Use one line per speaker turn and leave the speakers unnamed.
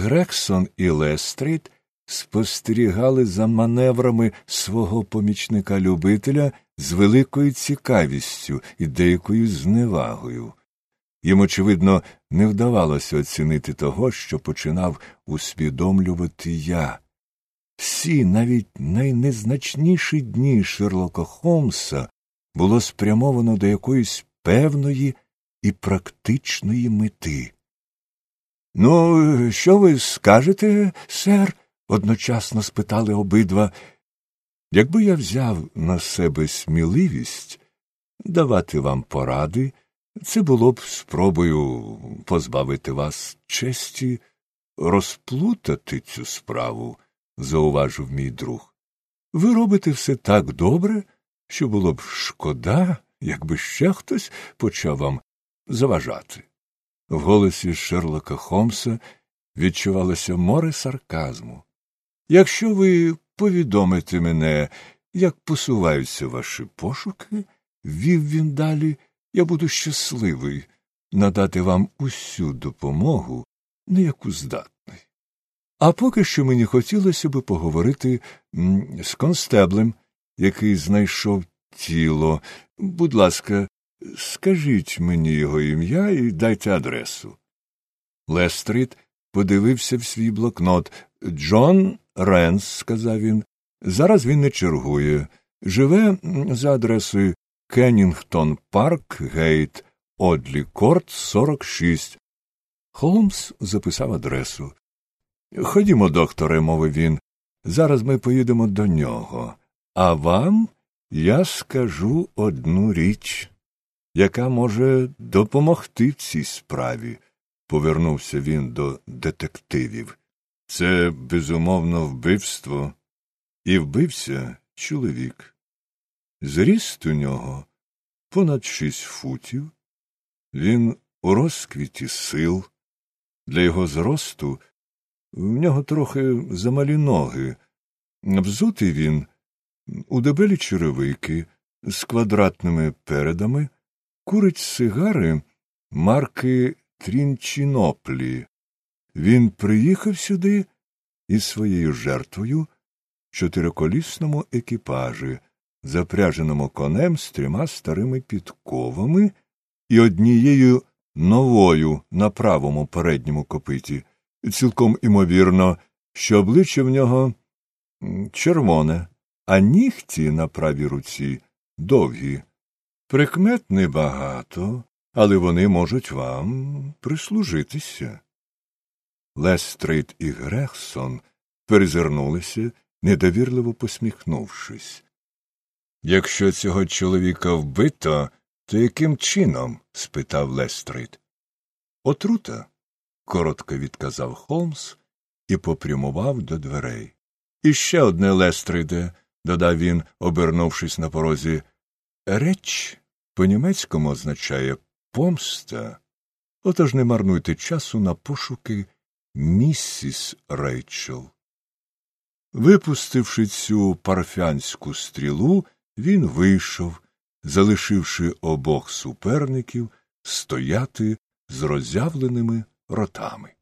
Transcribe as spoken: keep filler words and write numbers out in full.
Грексон і Лестрейд спостерігали за маневрами свого помічника-любителя з великою цікавістю і деякою зневагою. Їм, очевидно, не вдавалося оцінити того, що починав усвідомлювати я. Всі, навіть найнезначніші дні Шерлока Холмса було спрямовано до якоїсь певної і практичної мети. — Ну, що ви скажете, сер? — одночасно спитали обидва. — Якби я взяв на себе сміливість давати вам поради, це було б спробою позбавити вас честі розплутати цю справу, — зауважив мій друг. — Ви робите все так добре, що було б шкода, якби ще хтось почав вам заважати. В голосі Шерлока Холмса відчувалося море сарказму. — Якщо ви повідомите мене, як посуваються ваші пошуки, — вів він далі, — я буду щасливий надати вам усю допомогу, на яку здатний. А поки що мені хотілося би поговорити м, з констеблем, який знайшов тіло. Будь ласка, скажіть мені його ім'я і дайте адресу. Лестрейд подивився в свій блокнот. — Джон Ренс, — сказав він. — Зараз він не чергує. Живе за адресою Кеннінгтон Парк, Гейт, Одлі Корт, сорок шість. Холмс записав адресу. — Ходімо, докторе, — мовив він. — Зараз ми поїдемо до нього. А вам я скажу одну річ, яка може допомогти в цій справі. Повернувся він до детективів. Це, безумовно, вбивство. І вбився чоловік. Зріст у нього понад шість футів. Він у розквіті сил. Для його зросту в нього трохи замалі ноги. Взутий він у дебелі черевики з квадратними передами, курить сигари марки Трінчіноплі. Він приїхав сюди із своєю жертвою в чотириколісному екіпажі, запряженому конем з трьома старими підковами і однією новою на правому передньому копиті. Цілком імовірно, що обличчя в нього червоне, а нігті на правій руці довгі. Прикмет небагато, але вони можуть вам прислужитися. Лестрейд і Грексон перезирнулися, недовірливо посміхнувшись. — Якщо цього чоловіка вбито, то яким чином? — спитав Лестрейд. — Отрута, — коротко відказав Холмс і попрямував до дверей. — І ще одне, Лестрейде, — додав він, обернувшись на порозі. — Реч по-німецькому означає помста. Отож не марнуйте часу на пошуки місіс Рейчел. Випустивши цю парфянську стрілу, він вийшов, залишивши обох суперників стояти з роззявленими ротами.